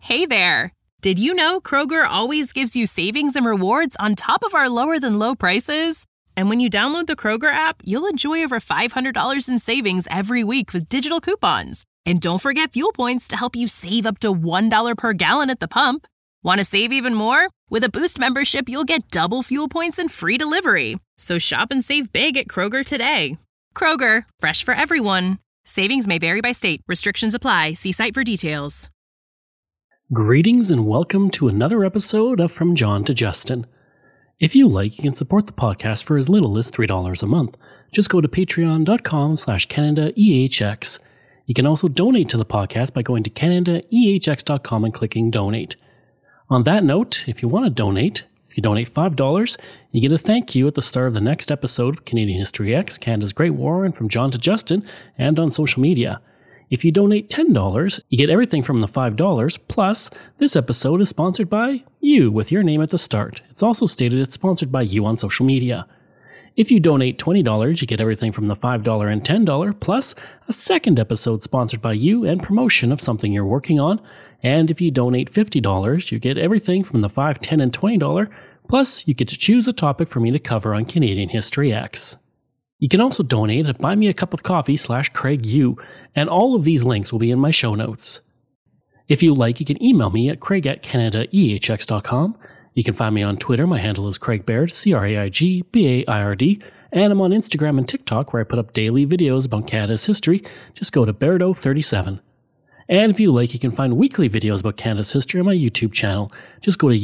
Hey there! Did you know Kroger always gives you savings and rewards on top of our lower-than-low prices? And when you download the Kroger app, you'll enjoy over $500 in savings every week with digital coupons. And don't forget fuel points to help you save up to $1 per gallon at the pump. Want to save even more? With a Boost membership, you'll get double fuel points and free delivery. So shop and save big at Kroger today. Kroger, fresh for everyone. Savings may vary by state. Restrictions apply. See site for details. Greetings and welcome to another episode of From John to Justin. If you like, you can support the podcast for as little as $3 a month. Just go to patreon.com/CanadaEHX. You can also donate to the podcast by going to CanadaEHX.com and clicking Donate. On that note, if you want to donate, if you donate $5, you get a thank you at the start of the next episode of Canadian History X, Canada's Great War, and From John to Justin, and on social media. If you donate $10, you get everything from the $5, plus this episode is sponsored by you with your name at the start. It's also stated it's sponsored by you on social media. If you donate $20, you get everything from the $5 and $10, plus a second episode sponsored by you and promotion of something you're working on. And if you donate $50, you get everything from the $5, $10, and $20, plus you get to choose a topic for me to cover on Canadian History X. You can also donate at buymeacupofcoffee/CraigU, and all of these links will be in my show notes. If you like, you can email me at craig@CanadaEHX.com. You can find me on Twitter. My handle is Craig Baird, CraigBaird, and I'm on Instagram and TikTok where I put up daily videos about Canada's history. Just go to Bairdo37. And if you like, you can find weekly videos about Canada's history on my YouTube channel. Just go to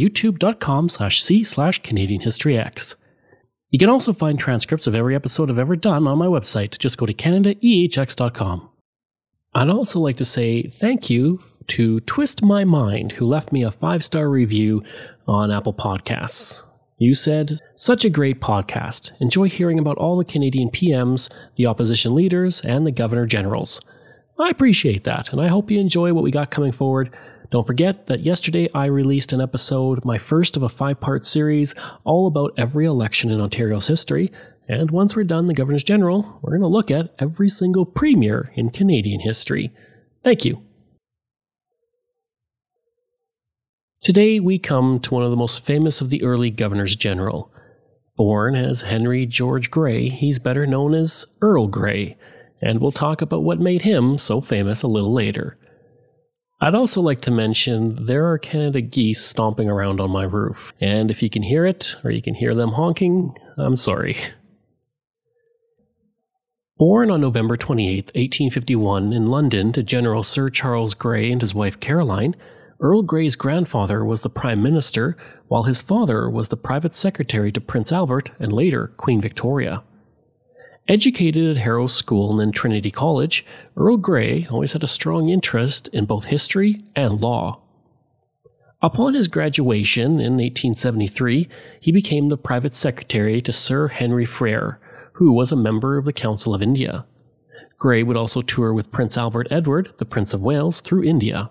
youtube.com/c/CanadianHistoryX. You can also find transcripts of every episode I've ever done on my website. Just go to CanadaEHX.com. I'd also like to say thank you to Twist My Mind, who left me a 5-star review on Apple Podcasts. You said, "Such a great podcast. Enjoy hearing about all the Canadian PMs, the opposition leaders, and the Governor Generals." I appreciate that, and I hope you enjoy what we got coming forward. Don't forget that yesterday I released an episode, my first of a 5-part series, all about every election in Ontario's history. And once we're done the Governors General, we're going to look at every single premier in Canadian history. Thank you. Today we come to one of the most famous of the early Governors General. Born as Henry George Grey, he's better known as Earl Grey, and we'll talk about what made him so famous a little later. I'd also like to mention there are Canada geese stomping around on my roof, and if you can hear it, or you can hear them honking, I'm sorry. Born on November 28, 1851 in London to General Sir Charles Grey and his wife Caroline, Earl Grey's grandfather was the Prime Minister, while his father was the private secretary to Prince Albert and later Queen Victoria. Educated at Harrow School and then Trinity College, Earl Grey always had a strong interest in both history and law. Upon his graduation in 1873, he became the private secretary to Sir Henry Frere, who was a member of the Council of India. Grey would also tour with Prince Albert Edward, the Prince of Wales, through India.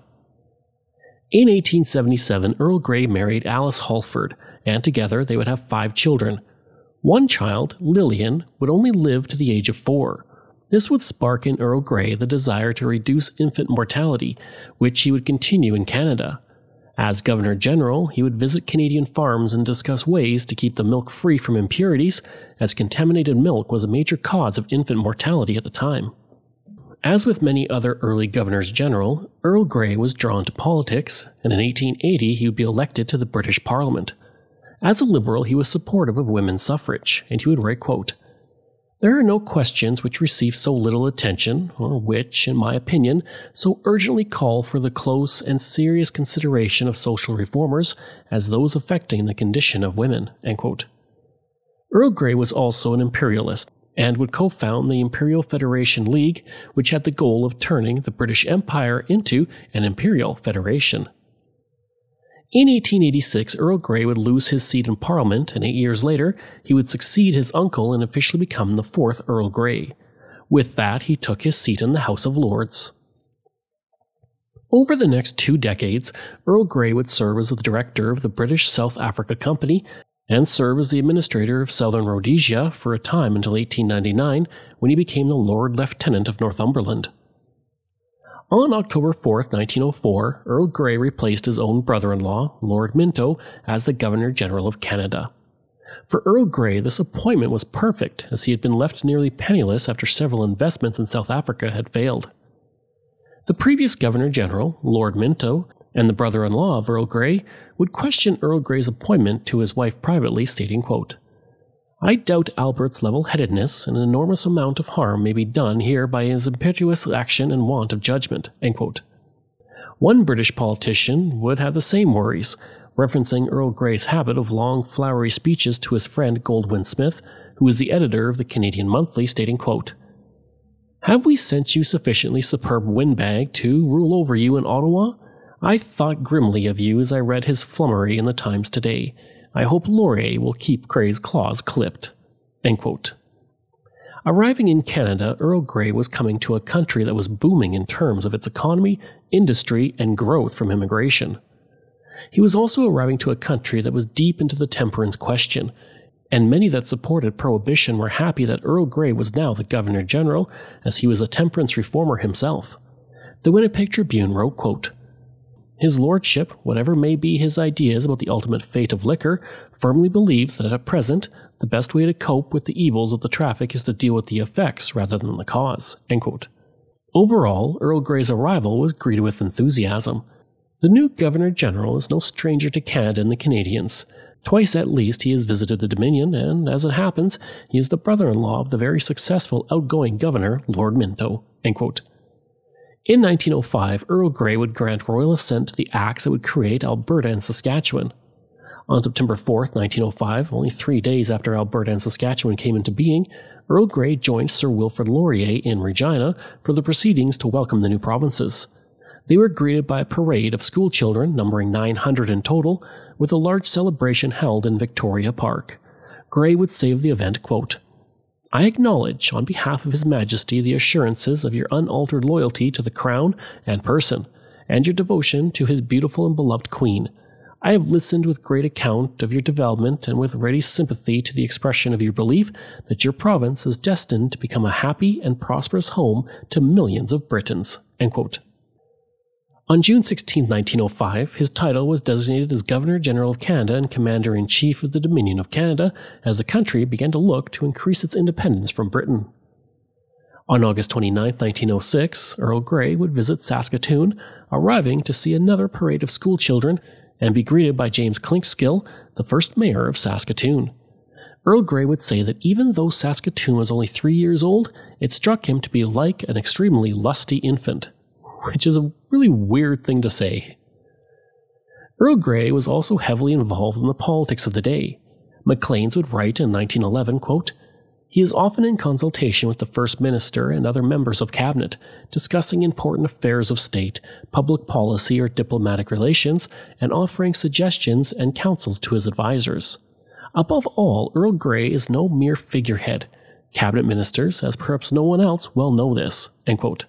In 1877, Earl Grey married Alice Halford, and together they would have 5 children. One child, Lillian, would only live to the age of 4. This would spark in Earl Grey the desire to reduce infant mortality, which he would continue in Canada. As Governor General, he would visit Canadian farms and discuss ways to keep the milk free from impurities, as contaminated milk was a major cause of infant mortality at the time. As with many other early Governors General, Earl Grey was drawn to politics, and in 1880 he would be elected to the British Parliament. As a Liberal, he was supportive of women's suffrage, and he would write, quote, "There are no questions which receive so little attention, or which, in my opinion, so urgently call for the close and serious consideration of social reformers as those affecting the condition of women." End quote. Earl Grey was also an imperialist, and would co-found the Imperial Federation League, which had the goal of turning the British Empire into an imperial federation. In 1886, Earl Grey would lose his seat in Parliament, and 8 years later, he would succeed his uncle and officially become the 4th Earl Grey. With that, he took his seat in the House of Lords. Over the next 2 decades, Earl Grey would serve as the director of the British South Africa Company and serve as the administrator of Southern Rhodesia for a time until 1899, when he became the Lord Lieutenant of Northumberland. On October 4, 1904, Earl Grey replaced his own brother-in-law, Lord Minto, as the Governor-General of Canada. For Earl Grey, this appointment was perfect, as he had been left nearly penniless after several investments in South Africa had failed. The previous Governor-General, Lord Minto, and the brother-in-law of Earl Grey would question Earl Grey's appointment to his wife privately, stating, quote, "I doubt Albert's level-headedness, and an enormous amount of harm may be done here by his impetuous action and want of judgment." End quote. One British politician would have the same worries, referencing Earl Grey's habit of long, flowery speeches to his friend Goldwin Smith, who was the editor of the Canadian Monthly, stating, quote, "Have we sent you sufficiently superb windbag to rule over you in Ottawa? I thought grimly of you as I read his flummery in the Times today. I hope Laurier will keep Grey's claws clipped." End quote. Arriving in Canada, Earl Grey was coming to a country that was booming in terms of its economy, industry, and growth from immigration. He was also arriving to a country that was deep into the temperance question, and many that supported prohibition were happy that Earl Grey was now the Governor-General, as he was a temperance reformer himself. The Winnipeg Tribune wrote, quote, "His Lordship, whatever may be his ideas about the ultimate fate of liquor, firmly believes that at present the best way to cope with the evils of the traffic is to deal with the effects rather than the cause." End quote. Overall, Earl Grey's arrival was greeted with enthusiasm. The new Governor-General is no stranger to Canada and the Canadians. Twice at least he has visited the Dominion, and as it happens, he is the brother-in-law of the very successful outgoing Governor, Lord Minto. End quote. In 1905, Earl Grey would grant royal assent to the acts that would create Alberta and Saskatchewan. On September 4, 1905, only 3 days after Alberta and Saskatchewan came into being, Earl Grey joined Sir Wilfrid Laurier in Regina for the proceedings to welcome the new provinces. They were greeted by a parade of school children, numbering 900 in total, with a large celebration held in Victoria Park. Grey would say of the event, quote, "I acknowledge, on behalf of His Majesty, the assurances of your unaltered loyalty to the Crown and person, and your devotion to his beautiful and beloved Queen. I have listened with great account of your development and with ready sympathy to the expression of your belief that your province is destined to become a happy and prosperous home to millions of Britons." End quote. On June 16, 1905, his title was designated as Governor-General of Canada and Commander-in-Chief of the Dominion of Canada as the country began to look to increase its independence from Britain. On August 29, 1906, Earl Grey would visit Saskatoon, arriving to see another parade of schoolchildren and be greeted by James Clinkscale, the first mayor of Saskatoon. Earl Grey would say that even though Saskatoon was only 3 years old, it struck him to be like an extremely lusty infant, which is a really weird thing to say. Earl Grey was also heavily involved in the politics of the day. Maclean's would write in 1911, quote, "He is often in consultation with the First Minister and other members of Cabinet, discussing important affairs of state, public policy or diplomatic relations, and offering suggestions and counsels to his advisers. Above all, Earl Grey is no mere figurehead. Cabinet ministers, as perhaps no one else, well know this." End quote.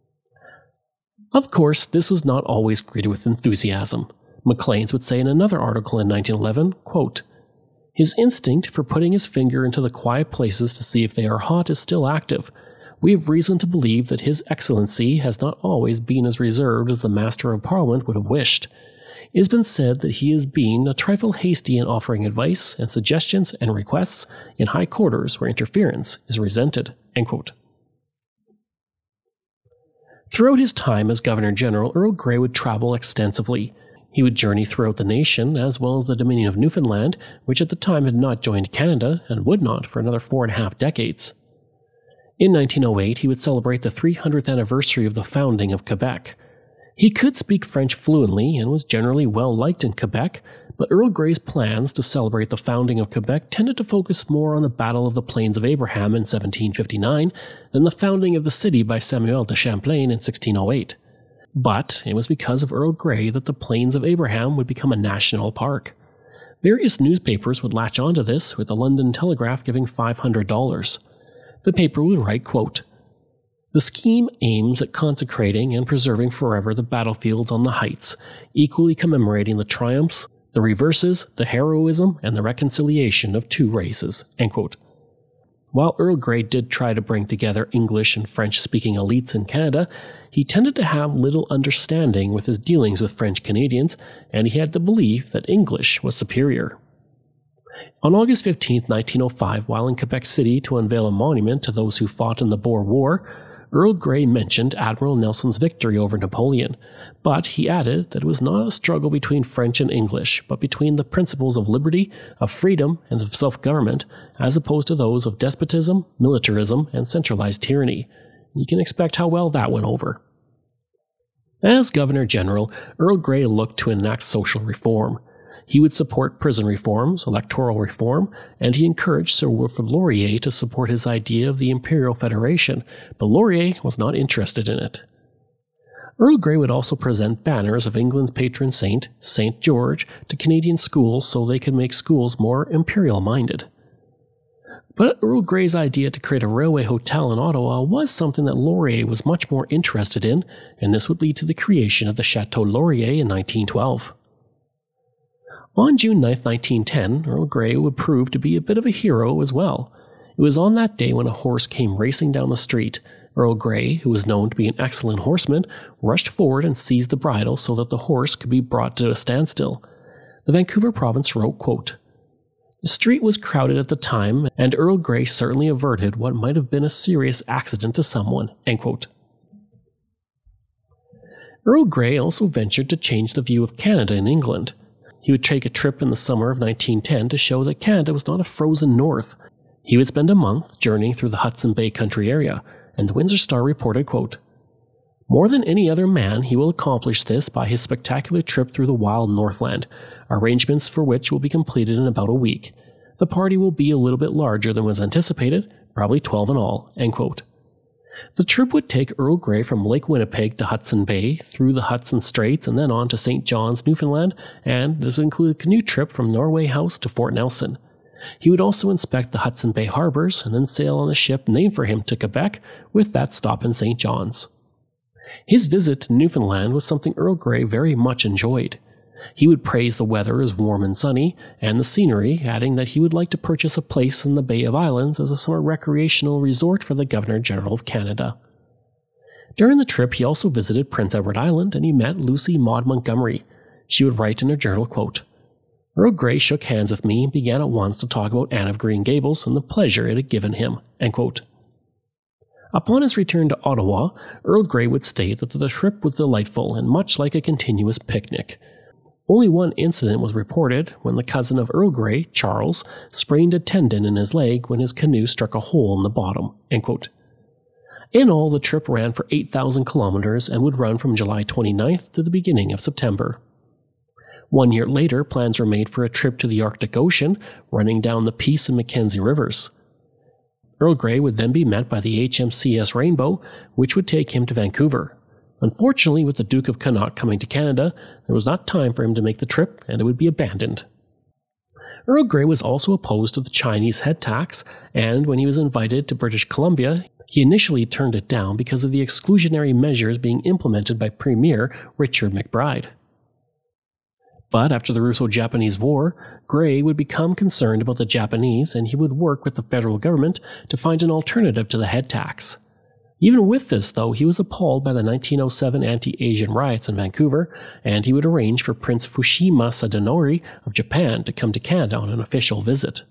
Of course, this was not always greeted with enthusiasm. Maclean's would say in another article in 1911, quote, "His instinct for putting his finger into the quiet places to see if they are hot is still active. We have reason to believe that His Excellency has not always been as reserved as the Master of Parliament would have wished. It has been said that he has been a trifle hasty in offering advice and suggestions and requests in high quarters where interference is resented." End quote. Throughout his time as Governor-General, Earl Grey would travel extensively. He would journey throughout the nation, as well as the Dominion of Newfoundland, which at the time had not joined Canada, and would not for another 4.5 decades. In 1908, he would celebrate the 300th anniversary of the founding of Quebec. He could speak French fluently, and was generally well liked in Quebec, but Earl Grey's plans to celebrate the founding of Quebec tended to focus more on the Battle of the Plains of Abraham in 1759 than the founding of the city by Samuel de Champlain in 1608. But it was because of Earl Grey that the Plains of Abraham would become a national park. Various newspapers would latch onto this, with the London Telegraph giving $500. The paper would write, quote, "The scheme aims at consecrating and preserving forever the battlefields on the heights, equally commemorating the triumphs, the reverses, the heroism, and the reconciliation of two races." End quote. While Earl Grey did try to bring together English and French-speaking elites in Canada, he tended to have little understanding with his dealings with French Canadians, and he had the belief that English was superior. On August 15, 1905, while in Quebec City to unveil a monument to those who fought in the Boer War, Earl Grey mentioned Admiral Nelson's victory over Napoleon, but he added that it was not a struggle between French and English, but between the principles of liberty, of freedom, and of self-government, as opposed to those of despotism, militarism, and centralized tyranny. You can expect how well that went over. As Governor General, Earl Grey looked to enact social reform. He would support prison reforms, electoral reform, and he encouraged Sir Wilfrid Laurier to support his idea of the Imperial Federation, but Laurier was not interested in it. Earl Grey would also present banners of England's patron saint, St. George, to Canadian schools so they could make schools more imperial-minded. But Earl Grey's idea to create a railway hotel in Ottawa was something that Laurier was much more interested in, and this would lead to the creation of the Chateau Laurier in 1912. On June 9, 1910, Earl Grey would prove to be a bit of a hero as well. It was on that day when a horse came racing down the street. Earl Grey, who was known to be an excellent horseman, rushed forward and seized the bridle so that the horse could be brought to a standstill. The Vancouver Province wrote, quote, "The street was crowded at the time, and Earl Grey certainly averted what might have been a serious accident to someone." End quote. Earl Grey also ventured to change the view of Canada and England. He would take a trip in the summer of 1910 to show that Canada was not a frozen north. He would spend a month journeying through the Hudson Bay country area, and the Windsor Star reported, quote, "More than any other man, he will accomplish this by his spectacular trip through the wild Northland, arrangements for which will be completed in about a week. The party will be a little bit larger than was anticipated, probably 12 in all." End quote. The trip would take Earl Grey from Lake Winnipeg to Hudson Bay, through the Hudson Straits, and then on to St. John's, Newfoundland, and this would include a canoe trip from Norway House to Fort Nelson. He would also inspect the Hudson Bay harbors and then sail on a ship named for him to Quebec, with that stop in St. John's. His visit to Newfoundland was something Earl Grey very much enjoyed. He would praise the weather as warm and sunny, and the scenery, adding that he would like to purchase a place in the Bay of Islands as a summer recreational resort for the Governor-General of Canada. During the trip, he also visited Prince Edward Island, and he met Lucy Maud Montgomery. She would write in her journal, quote, "Earl Grey shook hands with me and began at once to talk about Anne of Green Gables and the pleasure it had given him." End quote. Upon his return to Ottawa, Earl Grey would state that the trip was delightful and much like a continuous picnic. Only one incident was reported, when the cousin of Earl Grey, Charles, sprained a tendon in his leg when his canoe struck a hole in the bottom. End quote. In all, the trip ran for 8,000 kilometers and would run from July 29th to the beginning of September. 1 year later, plans were made for a trip to the Arctic Ocean, running down the Peace and Mackenzie rivers. Earl Grey would then be met by the HMCS Rainbow, which would take him to Vancouver. Unfortunately, with the Duke of Connaught coming to Canada, there was not time for him to make the trip, and it would be abandoned. Earl Grey was also opposed to the Chinese head tax, and when he was invited to British Columbia, he initially turned it down because of the exclusionary measures being implemented by Premier Richard McBride. But after the Russo-Japanese War, Grey would become concerned about the Japanese, and he would work with the federal government to find an alternative to the head tax. Even with this, though, he was appalled by the 1907 anti-Asian riots in Vancouver, and he would arrange for Prince Fushima Sadanori of Japan to come to Canada on an official visit.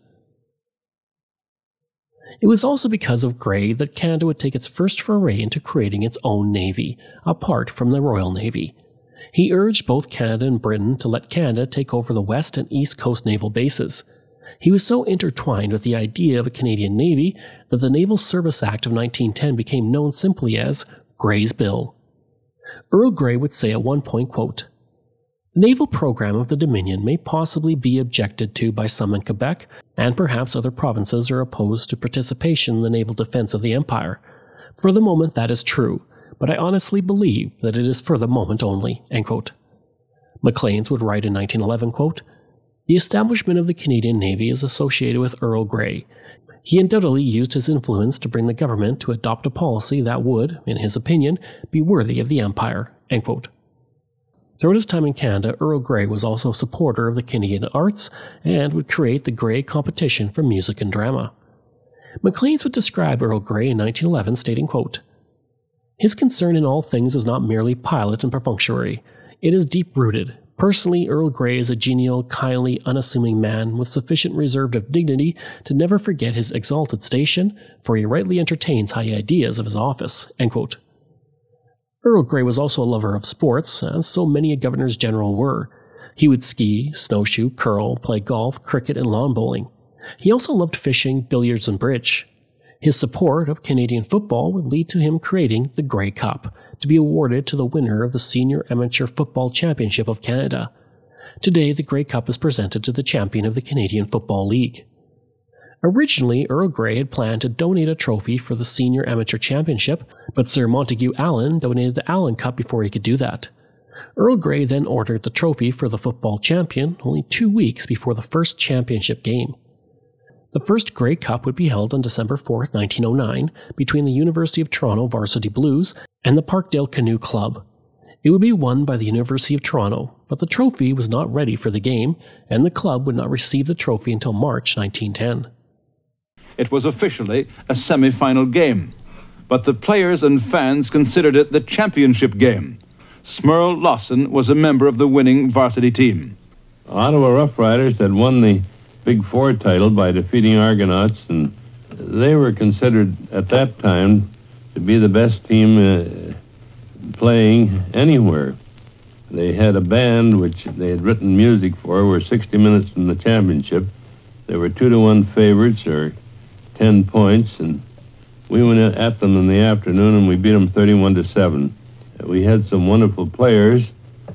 It was also because of Grey that Canada would take its first foray into creating its own navy, apart from the Royal Navy. He urged both Canada and Britain to let Canada take over the West and East Coast naval bases. He was so intertwined with the idea of a Canadian Navy that the Naval Service Act of 1910 became known simply as Grey's Bill. Earl Grey would say at one point, quote, "The naval program of the Dominion may possibly be objected to by some in Quebec, and perhaps other provinces are opposed to participation in the naval defense of the Empire. For the moment that is true, but I honestly believe that it is for the moment only." End quote. Maclean's would write in 1911, quote, "The establishment of the Canadian Navy is associated with Earl Grey. He undoubtedly used his influence to bring the government to adopt a policy that would, in his opinion, be worthy of the Empire." End quote. Throughout his time in Canada, Earl Grey was also a supporter of the Canadian arts and would create the Grey Competition for Music and Drama. Maclean's would describe Earl Grey in 1911, stating, quote, His concern in all things is not merely pilot and perfunctory. It is deep-rooted. Personally, Earl Grey is a genial, kindly, unassuming man with sufficient reserve of dignity to never forget his exalted station, for he rightly entertains high ideas of his office." End quote. Earl Grey was also a lover of sports, as so many governors-general were. He would ski, snowshoe, curl, play golf, cricket, and lawn bowling. He also loved fishing, billiards, and bridge. His support of Canadian football would lead to him creating the Grey Cup, to be awarded to the winner of the Senior Amateur Football Championship of Canada. Today, the Grey Cup is presented to the champion of the Canadian Football League. Originally, Earl Grey had planned to donate a trophy for the Senior Amateur Championship, but Sir Montague Allen donated the Allen Cup before he could do that. Earl Grey then ordered the trophy for the football champion only 2 weeks before the first championship game. The first Grey Cup would be held on December 4, 1909, between the University of Toronto Varsity Blues and the Parkdale Canoe Club. It would be won by the University of Toronto, but the trophy was not ready for the game, and the club would not receive the trophy until March 1910. It was officially a semi-final game, but the players and fans considered it the championship game. Smurl Lawson was a member of the winning varsity team. Ottawa Rough Riders had won the Big Four title by defeating Argonauts, and they were considered at that time to be the best team playing anywhere. They had a band which they had written music for, were 60 minutes from the championship. They were 2-1 favorites, or 10 points, and we went at them in the afternoon and we beat them 31-7. We had some wonderful players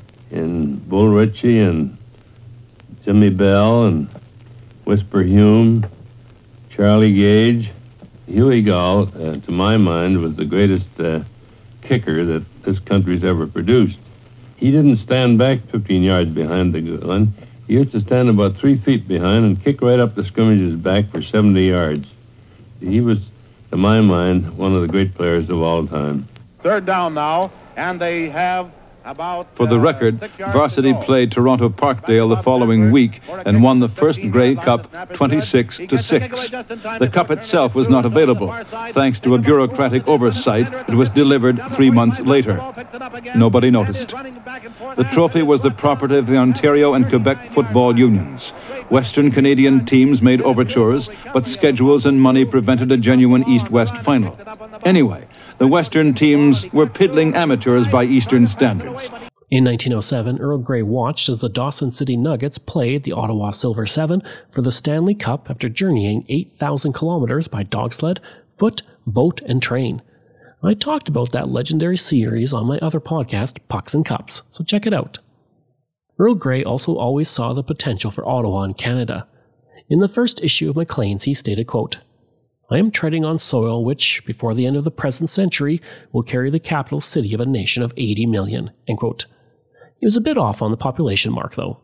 in Bull Ritchie and Jimmy Bell and Whisper Hume, Charlie Gage. Huey Gall, to my mind, was the greatest kicker that this country's ever produced. He didn't stand back 15 yards behind the gun. He used to stand about 3 feet behind and kick right up the scrimmage's back for 70 yards. He was, to my mind, one of the great players of all time. Third down now, and they have about... For the record, varsity played Toronto Parkdale the following week and won the first Grey Cup 26-6. The cup itself was not available. Thanks to a bureaucratic oversight, it was delivered 3 months later. Nobody noticed. The trophy was the property of the Ontario and Quebec football unions. Western Canadian teams made overtures, but schedules and money prevented a genuine East-West final. Anyway, the Western teams were piddling amateurs by Eastern standards. In 1907, Earl Grey watched as the Dawson City Nuggets played the Ottawa Silver Seven for the Stanley Cup after journeying 8,000 kilometers by dog sled, foot, boat, and train. I talked about that legendary series on my other podcast, Pucks and Cups, so check it out. Earl Grey also always saw the potential for Ottawa and Canada. In the first issue of Maclean's, he stated, quote, "I am treading on soil which, before the end of the present century, will carry the capital city of a nation of 80 million." End quote. He was a bit off on the population mark, though.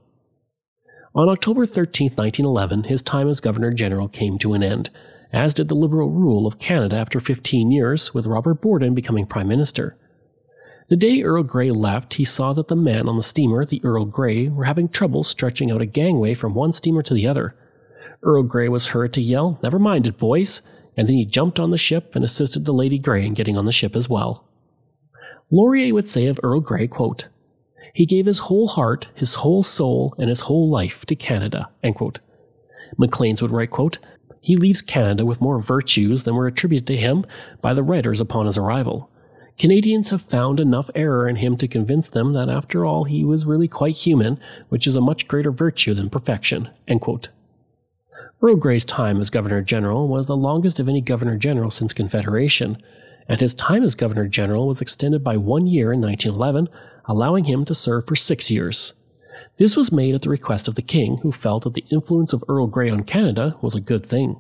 On October 13, 1911, his time as Governor-General came to an end, as did the Liberal rule of Canada after 15 years, with Robert Borden becoming Prime Minister. The day Earl Grey left, he saw that the men on the steamer, the Earl Grey, were having trouble stretching out a gangway from one steamer to the other. Earl Grey was heard to yell, "Never mind it, boys," and then he jumped on the ship and assisted the Lady Grey in getting on the ship as well. Laurier would say of Earl Grey, quote, "He gave his whole heart, his whole soul, and his whole life to Canada." End quote. Maclean's would write, quote, "He leaves Canada with more virtues than were attributed to him by the writers upon his arrival. Canadians have found enough error in him to convince them that after all he was really quite human, which is a much greater virtue than perfection." End quote. Earl Grey's time as Governor-General was the longest of any Governor-General since Confederation, and his time as Governor-General was extended by 1 year in 1911, allowing him to serve for 6 years. This was made at the request of the King, who felt that the influence of Earl Grey on Canada was a good thing.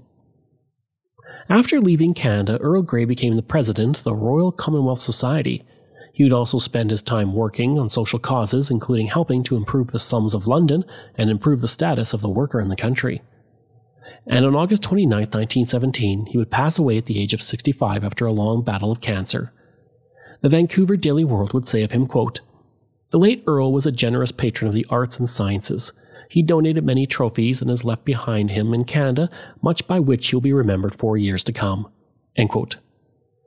After leaving Canada, Earl Grey became the president of the Royal Commonwealth Society. He would also spend his time working on social causes, including helping to improve the slums of London and improve the status of the worker in the country. And on August 29, 1917, he would pass away at the age of 65 after a long battle of cancer. The Vancouver Daily World would say of him, quote, "The late Earl was a generous patron of the arts and sciences. He donated many trophies and has left behind him in Canada much by which he will be remembered for years to come." End quote.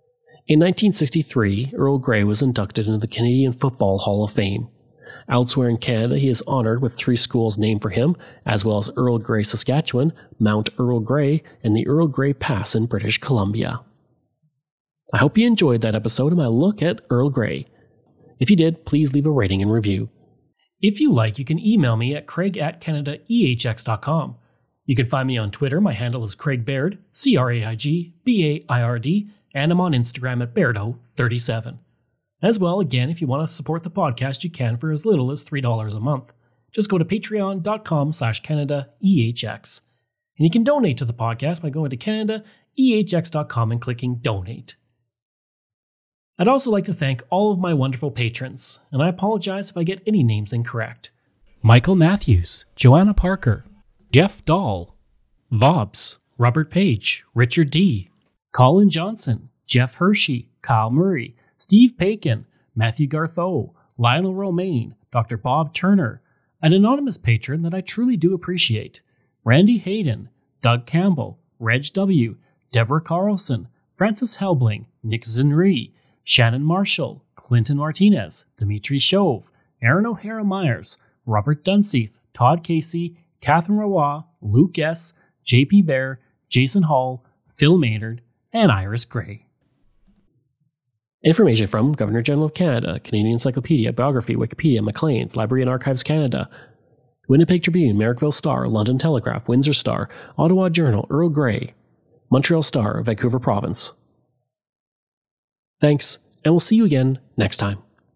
In 1963, Earl Grey was inducted into the Canadian Football Hall of Fame. Elsewhere in Canada, he is honoured with 3 schools named for him, as well as Earl Grey, Saskatchewan, Mount Earl Grey, and the Earl Grey Pass in British Columbia. I hope you enjoyed that episode of my look at Earl Grey. If you did, please leave a rating and review. If you like, you can email me at craig@canadaehx.com. You can find me on Twitter. My handle is Craig Baird, CraigBaird, and I'm on Instagram at Bairdo37. As well, again, if you want to support the podcast, you can for as little as $3 a month. Just go to patreon.com/CanadaEHX. And you can donate to the podcast by going to CanadaEHX.com and clicking Donate. I'd also like to thank all of my wonderful patrons, and I apologize if I get any names incorrect. Michael Matthews, Joanna Parker, Jeff Dahl, Vobs, Robert Page, Richard D., Colin Johnson, Jeff Hershey, Kyle Murray, Steve Pakin, Matthew Gartho, Lionel Romaine, Dr. Bob Turner, an anonymous patron that I truly do appreciate, Randy Hayden, Doug Campbell, Reg W., Deborah Carlson, Francis Helbling, Nick Zinri, Shannon Marshall, Clinton Martinez, Dimitri Chauve, Aaron O'Hara Myers, Robert Dunseith, Todd Casey, Catherine Roy, Luke S., JP Bear, Jason Hall, Phil Maynard, and Iris Gray. Information from Governor General of Canada, Canadian Encyclopedia, Biography, Wikipedia, Maclean's, Library and Archives Canada, Winnipeg Tribune, Merrickville Star, London Telegraph, Windsor Star, Ottawa Journal, Earl Grey, Montreal Star, Vancouver Province. Thanks, and we'll see you again next time.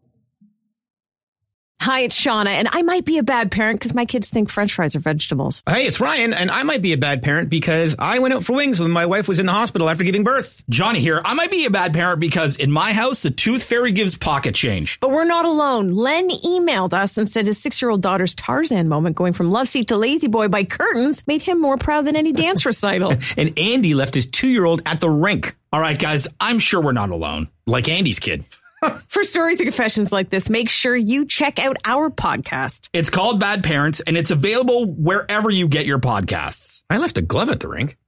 Hi, it's Shauna, and I might be a bad parent because my kids think French fries are vegetables. Hey, it's Ryan, and I might be a bad parent because I went out for wings when my wife was in the hospital after giving birth. Johnny here. I might be a bad parent because in my house, the tooth fairy gives pocket change. But we're not alone. Len emailed us and said his 6-year-old daughter's Tarzan moment going from love seat to lazy boy by curtains made him more proud than any dance recital. And Andy left his 2-year-old at the rink. All right, guys, I'm sure we're not alone. Like Andy's kid. For stories and confessions like this, make sure you check out our podcast. It's called Bad Parents, and it's available wherever you get your podcasts. I left a glove at the rink.